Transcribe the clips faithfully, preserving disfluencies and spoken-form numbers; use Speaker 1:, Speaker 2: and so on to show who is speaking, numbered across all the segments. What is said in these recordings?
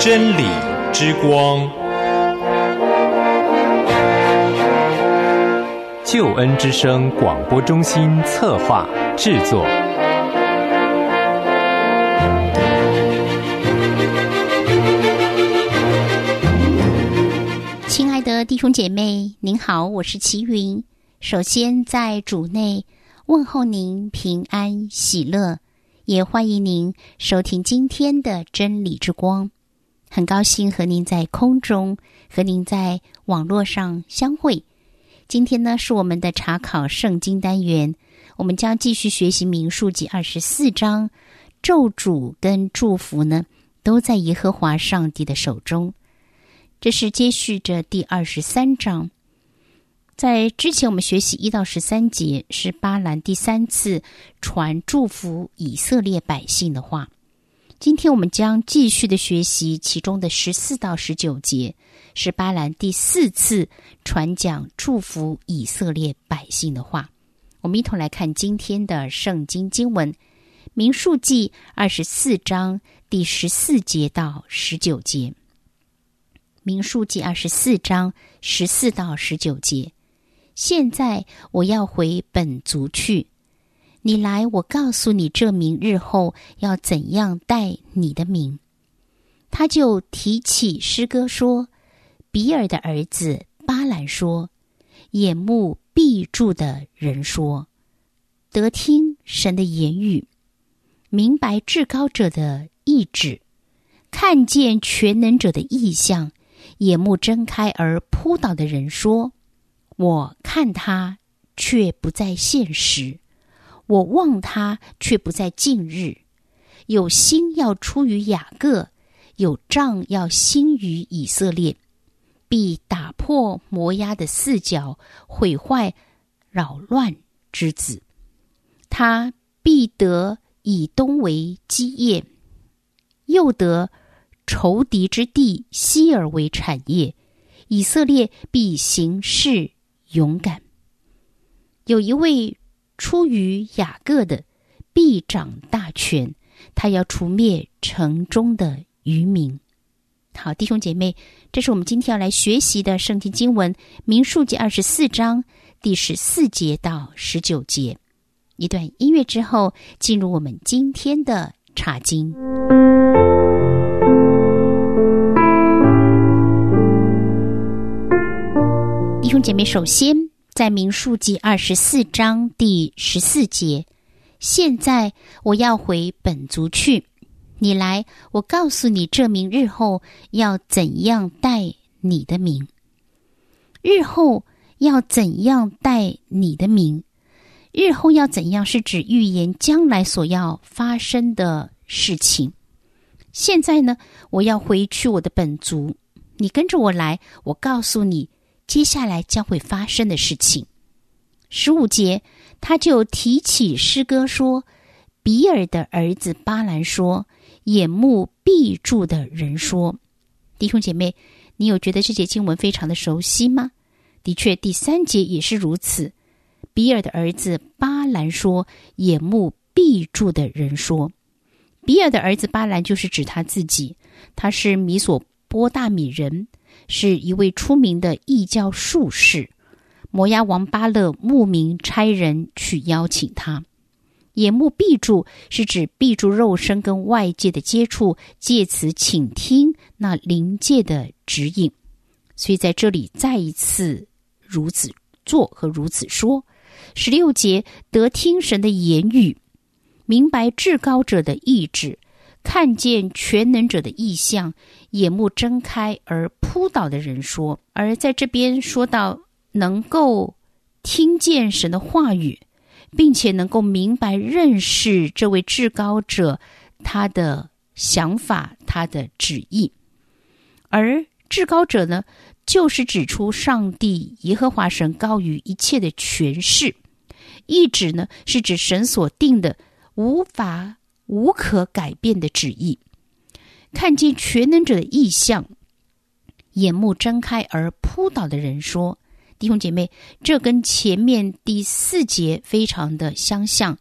Speaker 1: 真理之光，救恩之声广播中心策划制作。
Speaker 2: 亲爱的弟兄姐妹，您好，我是齐云。首先在主内问候您平安喜乐，也欢迎您收听今天的真理之光。很高兴和您在空中，和您在网络上相会。今天呢是我们的查考圣经单元，我们将继续学习民数记二十四章，咒诅跟祝福呢都在耶和华上帝的手中。这是接续着第二十三章。在之前我们学习一到十三节，是巴兰第三次传祝福以色列百姓的话。今天我们将继续的学习其中的十四到十九节，是巴兰第四次传讲祝福以色列百姓的话。我们一同来看今天的圣经经文，民数记二十四章第十四节到十九节。民数记二十四章十四到十九节。现在我要回本族去，你来，我告诉你这民日后要怎样带你的名。他就提起诗歌说，比尔的儿子巴兰说，眼目闭住的人说，得听神的言语，明白至高者的意志，看见全能者的意象，眼目睁开而扑倒的人说，我看他却不在现实，我望他却不在近日。有星要出于雅各，有杖要兴于以色列，必打破摩押的四角，毁坏扰乱之子。他必得以东为基业，又得仇敌之地西尔为产业。以色列必行事勇敢。有一位出于雅各的，必掌大权，他要除灭城中的渔民。好，弟兄姐妹，这是我们今天要来学习的圣经经文，民数记二十四章第十四节到十九节。一段音乐之后，进入我们今天的查经。弟兄姐妹，首先在民数记二十四章第十四节，现在我要回本族去，你来，我告诉你这民日后要怎样带你的名。日后要怎样带你的名，日后要怎样是指预言将来所要发生的事情。现在呢，我要回去我的本族，你跟着我来，我告诉你接下来将会发生的事情。十五节，他就提起诗歌说，比尔的儿子巴兰说，眼目闭住的人说。弟兄姐妹，你有觉得这节经文非常的熟悉吗？的确，第三节也是如此。比尔的儿子巴兰说，眼目闭住的人说。比尔的儿子巴兰就是指他自己，他是米索波大米人，是一位出名的异教术士。摩押王巴勒慕名差人去邀请他。眼目闭住是指闭住肉身跟外界的接触，借此倾听那灵界的指引。所以在这里再一次如此做和如此说。十六节，得听神的言语，明白至高者的意志，看见全能者的意象，眼目睁开而扑倒的人说。而在这边说到能够听见神的话语，并且能够明白认识这位至高者他的想法，他的旨意。而至高者呢，就是指出上帝耶和华神高于一切的权势。意旨呢，是指神所定的无法无可改变的旨意。看见全能者的意象，眼目睁开而扑倒的人说。弟兄姐妹，这跟前面第四节非常的相像。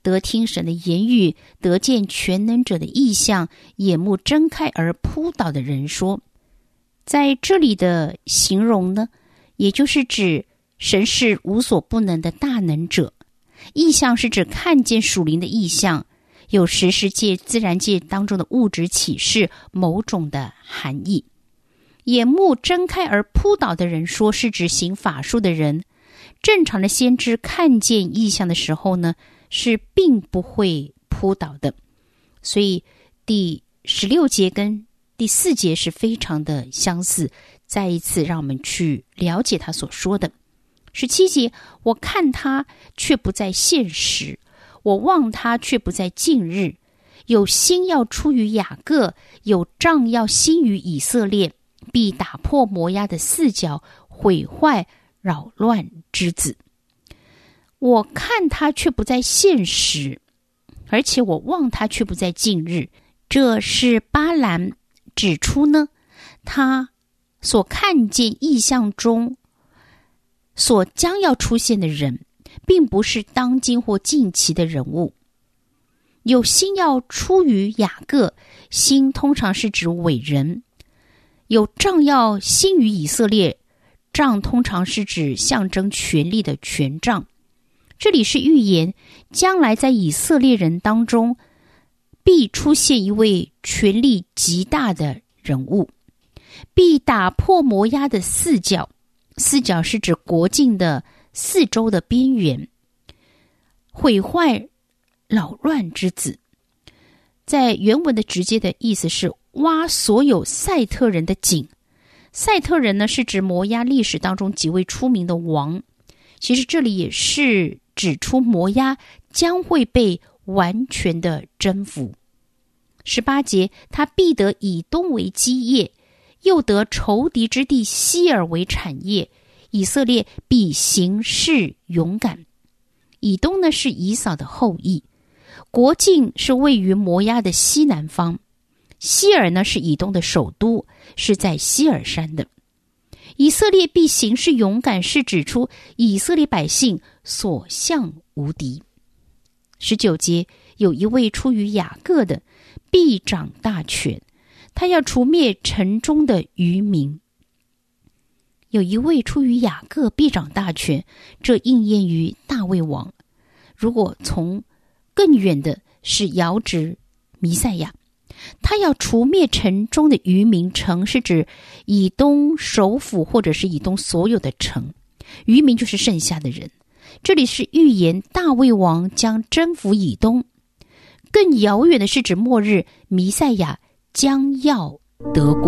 Speaker 2: 得听神的言语，得见全能者的异象，眼目睁开而扑倒的人说。在这里的形容呢，也就是指神是无所不能的大能者。异象是指看见属灵的异象，有时是借自然界当中的物质启示某种的含义。眼目睁开而扑倒的人说，是指行法术的人。正常的先知看见异象的时候呢，是并不会扑倒的。所以第十六节跟第四节是非常的相似，再一次让我们去了解他所说的。十七节，我看他却不在现时，我望他却不在近日。有星要出于雅各，有杖要兴于以色列，必打破摩押的四角，毁坏扰乱之子。我看他却不在现时，而且我望他却不在近日。这是巴兰指出呢，他所看见异象中所将要出现的人，并不是当今或近期的人物。有星要出于雅各，星通常是指伟人。有杖要兴于以色列，杖通常是指象征权力的权杖。这里是预言将来在以色列人当中必出现一位权力极大的人物，必打破摩押的四角。四角是指国境的四周的边缘，毁坏扰乱之子。在原文的直接的意思是挖所有赛特人的井。赛特人呢，是指摩押历史当中几位出名的王。其实这里也是指出摩押将会被完全的征服。十八节，他必得以东为基业，又得仇敌之地西尔为产业。以色列必行事勇敢。以东呢，是以扫的后裔，国境是位于摩押的西南方。西尔呢，是以东的首都，是在西尔山的。以色列必行事勇敢，是指出以色列百姓所向无敌。十九节，有一位出于雅各的，必掌大权，他要除灭城中的渔民。有一位出于雅各，必掌大权，这应验于大卫王。如果从更远的是遥指弥赛亚，他要除灭城中的渔民。城是指以东首府或者是以东所有的城，渔民就是剩下的人。这里是预言大卫王将征服以东。更遥远的是指末日弥赛亚将要得国。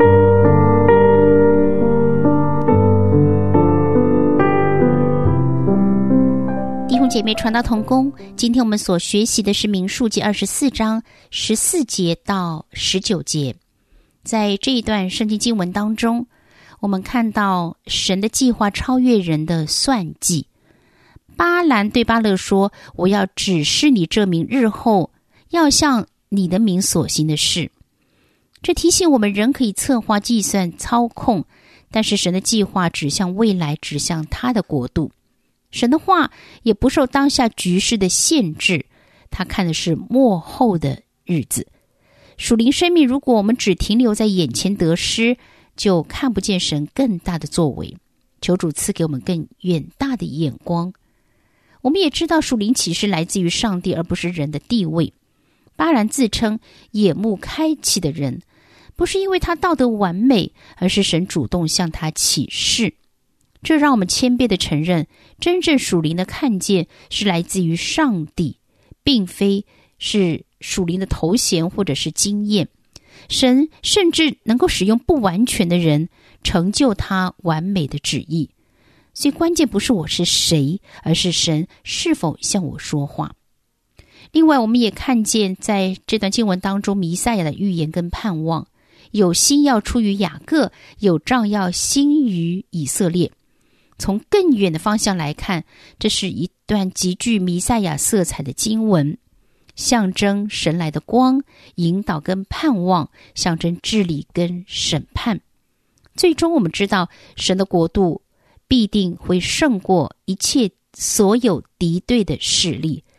Speaker 2: 弟兄姐妹，传道同工，今天我们所学习的是民数记二十四章十四节到十九节。在这一段圣经经文当中，我们看到神的计划超越人的算计。巴兰对巴勒说，我要指示你这民日后要向你的民所行的事。这提醒我们，人可以策划、计算、操控，但是神的计划指向未来，指向他的国度。神的话也不受当下局势的限制，他看的是末后的日子。属灵生命，如果我们只停留在眼前得失，就看不见神更大的作为。求主赐给我们更远大的眼光。我们也知道属灵启示来自于上帝，而不是人的地位。巴兰自称眼目开启的人，不是因为他道德完美，而是神主动向他启示。这让我们谦卑地承认，真正属灵的看见是来自于上帝，并非是属灵的头衔或者是经验。神甚至能够使用不完全的人，成就他完美的旨意。所以关键不是我是谁，而是神是否向我说话。另外，我们也看见在这段经文当中，弥赛亚的预言跟盼望。有星要出于雅各，有杖要兴于以色列。从更远的方向来看，这是一段极具弥赛亚色彩的经文，象征神来的光，引导跟盼望，象征治理跟审判。最终我们知道，神的国度必定会胜过一切所有敌对的势力。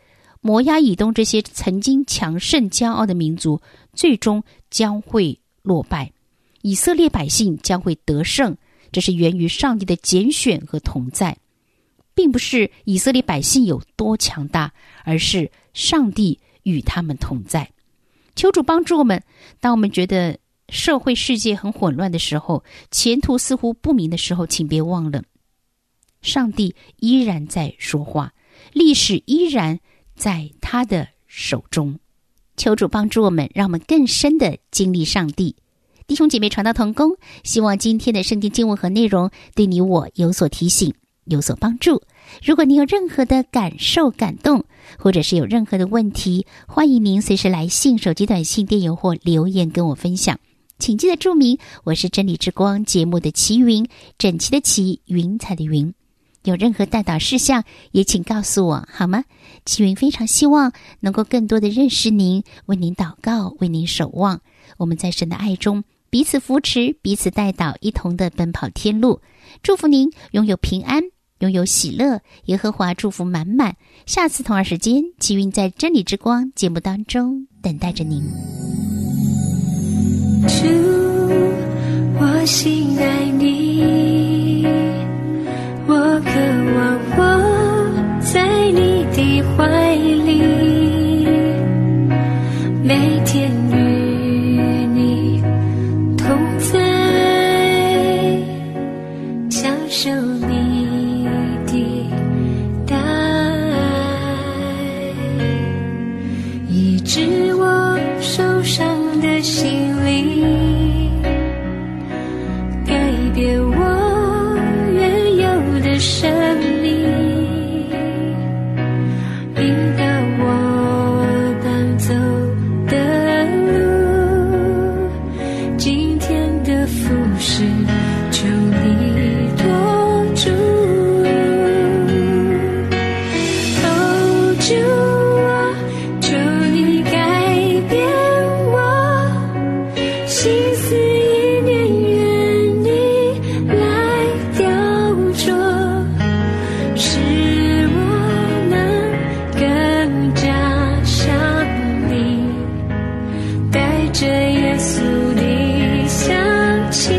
Speaker 2: 摩押、以东这些曾经强盛骄傲的民族，最终将会落败，以色列百姓将会得胜。这是源于上帝的拣选和同在，并不是以色列百姓有多强大，而是上帝与他们同在。求主帮助我们，当我们觉得社会世界很混乱的时候，前途似乎不明的时候，请别忘了，上帝依然在说话，历史依然在他的手中。求主帮助我们，让我们更深的经历上帝。弟兄姐妹，传道同工，希望今天的圣经经文和内容对你我有所提醒，有所帮助。如果你有任何的感受、感动，或者是有任何的问题，欢迎您随时来信、手机短信、电邮或留言跟我分享。请记得注明我是真理之光节目的齐云，整齐的齐，云彩的云。有任何代祷事项，也请告诉我好吗？齐云非常希望能够更多的认识您，为您祷告，为您守望。我们在神的爱中彼此扶持，彼此代祷，一同的奔跑天路。祝福您拥有平安，拥有喜乐，耶和华祝福满满。下次同样时间，齐云在真理之光节目当中等待着您。
Speaker 3: 主，我心爱你，我渴望我在你的怀里，每天与你同在，享受你的大爱，医治我受伤的心灵，改变我原有的生命，引导我当走的路，今天的服事求你多助。哦，主啊，求你改变我心思意念，愿你来雕琢，使我能更加像你，带着耶稣的香气。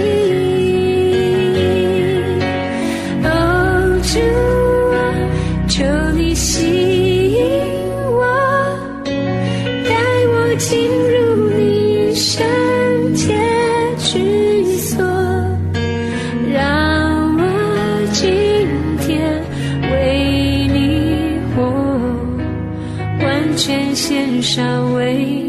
Speaker 3: 哦，主啊，求你吸引我，带我进入你圣洁居所，让我今天为你活，完全献上为